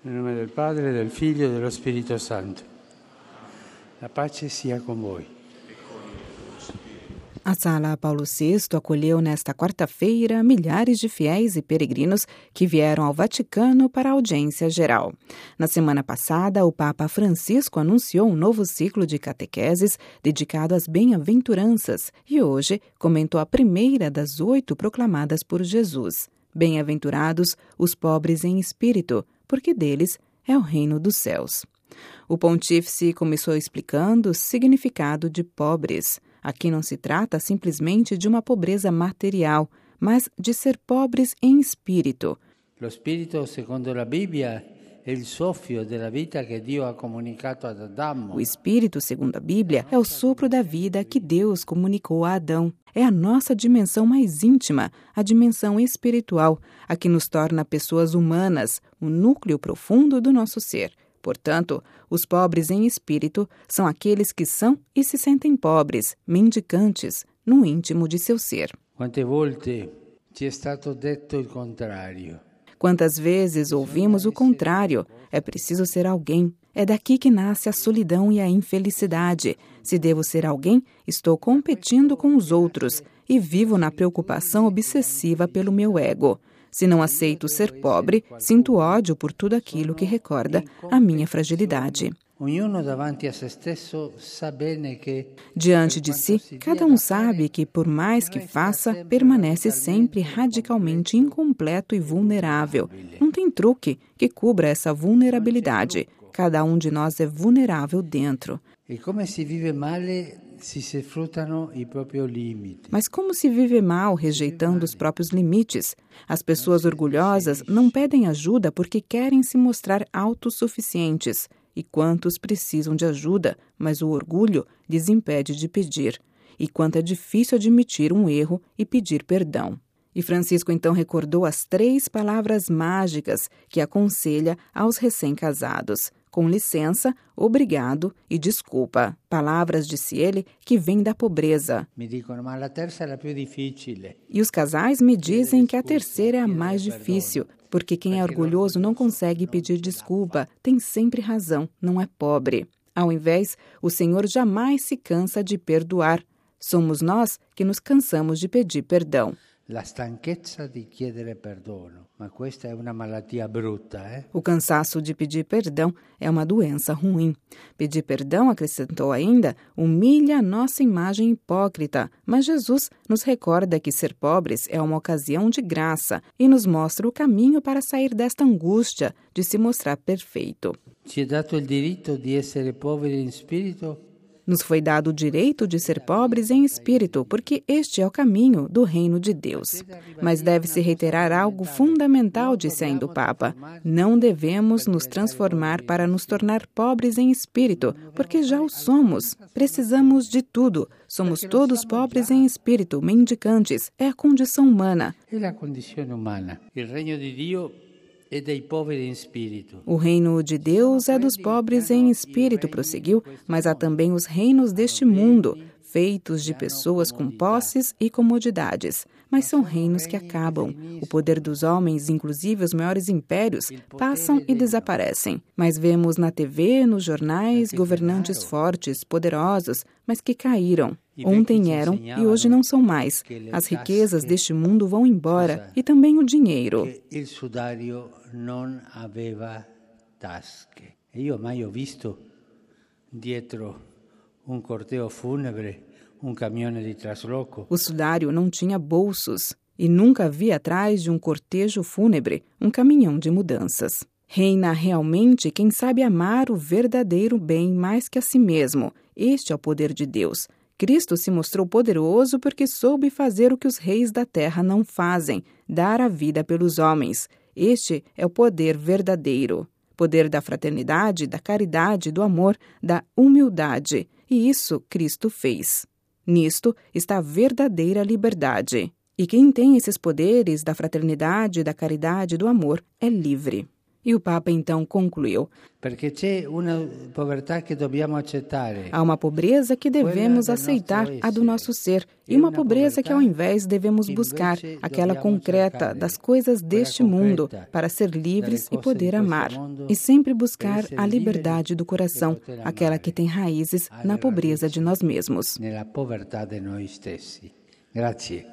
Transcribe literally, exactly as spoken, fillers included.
Nel nome del Padre, del Figlio e dello Spirito Santo. La pace sia con voi. A Sala Paulo sexto acolheu nesta quarta-feira milhares de fiéis e peregrinos que vieram ao Vaticano para a audiência geral. Na semana passada, o Papa Francisco anunciou um novo ciclo de catequeses dedicado às bem-aventuranças e hoje comentou a primeira das oito proclamadas por Jesus. Bem-aventurados os pobres em espírito, porque deles é o reino dos céus. O pontífice começou explicando o significado de pobres. Aqui não se trata simplesmente de uma pobreza material, mas de ser pobres em espírito. Lo spirito, secondo la Bibbia, è il soffio della vita che Dio ha comunicato ad Adamo. O espírito, segundo a Bíblia, é o sopro da vida que Deus comunicou a Adão. É a nossa dimensão mais íntima, a dimensão espiritual, a que nos torna pessoas humanas, o núcleo profundo do nosso ser. Portanto, os pobres em espírito são aqueles que são e se sentem pobres, mendicantes, no íntimo de seu ser. Quante volte ci è stato detto il contrario? Quantas vezes ouvimos o contrário? É preciso ser alguém. É daqui que nasce a solidão e a infelicidade. Se devo ser alguém, estou competindo com os outros e vivo na preocupação obsessiva pelo meu ego. Se não aceito ser pobre, sinto ódio por tudo aquilo que recorda a minha fragilidade. Diante de si, cada um sabe que, por mais que faça, permanece sempre radicalmente incompleto e vulnerável. Não tem truque que cubra essa vulnerabilidade. Cada um de nós é vulnerável dentro. E come si vive male se si sfruttano i propri limiti. Mas como se vive mal rejeitando os próprios limites? As pessoas orgulhosas não pedem ajuda porque querem se mostrar autossuficientes. E quantos precisam de ajuda, mas o orgulho lhes impede de pedir. E quanto é difícil admitir um erro e pedir perdão. E Francisco então recordou as três palavras mágicas que aconselha aos recém-casados. Com licença, obrigado e desculpa. Palavras, disse ele, que vêm da pobreza. Mi dicono, ma la terza è la più difficile. E os casais me dizem que a terceira é a mais difícil, porque quem é orgulhoso não consegue pedir desculpa, tem sempre razão, não é pobre. Ao invés, o Senhor jamais se cansa de perdoar. Somos nós que nos cansamos de pedir perdão. La stanchezza di chiedere perdono, ma questa è una malattia brutta, eh? O cansaço de pedir perdão é uma doença ruim. Pedir perdão, acrescentou ainda, humilha a nossa imagem hipócrita, mas Jesus nos recorda que ser pobres é uma ocasião de graça e nos mostra o caminho para sair desta angústia de se mostrar perfeito. Ci è dato il diritto di essere poveri in spirito? Nos foi dado o direito de ser pobres em espírito, porque este é o caminho do reino de Deus. Mas deve-se reiterar algo fundamental, disse ainda o Papa. Não devemos nos transformar para nos tornar pobres em espírito, porque já o somos. Precisamos de tudo. Somos todos pobres em espírito, mendicantes. É a condição humana. É a condição humana. O reino de Deus é dei poveri in spirito. O reino de Deus é dos pobres em espírito, prosseguiu, mas há também os reinos deste mundo, feitos de pessoas com posses e comodidades. Mas são reinos que acabam. O poder dos homens, inclusive os maiores impérios, passam e desaparecem. Mas vemos na T V, nos jornais, governantes fortes, poderosos, mas que caíram. Ontem eram e hoje não são mais. As riquezas deste mundo vão embora e também o dinheiro. Il sudario non aveva tasche. Io mai ho visto dietro um corteo fúnebre um caminhone di trasloco. O sudário não tinha bolsos e nunca vi atrás de um cortejo fúnebre um caminhão de mudanças. Reina realmente quem sabe amar o verdadeiro bem mais que a si mesmo. Este é o poder de Deus. Cristo se mostrou poderoso porque soube fazer o que os reis da terra não fazem, dar a vida pelos homens. Este é o poder verdadeiro. Poder da fraternidade, da caridade, do amor, da humildade. E isso Cristo fez. Nisto está a verdadeira liberdade. E quem tem esses poderes da fraternidade, da caridade e do amor é livre. E o Papa então concluiu: Perché c'è una povertà che dobbiamo accettare. Há uma pobreza que devemos aceitar, a do nosso ser, e uma pobreza que ao invés devemos buscar, aquela concreta das coisas deste mundo, para ser livres e poder amar. E sempre buscar a liberdade do coração, aquela que tem raízes na pobreza de nós mesmos. Nella povertà di noi stessi. Grazie.